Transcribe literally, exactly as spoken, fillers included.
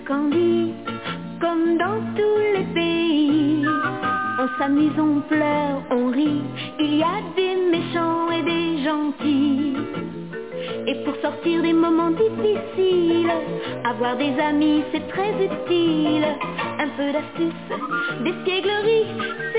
qu'on dit, comme dans tous les pays. On s'amuse, on pleure, on rit, il y a des méchants et des gentils. Et pour sortir des moments difficiles, avoir des amis c'est très utile. Un peu d'astuce, d'espièglerie,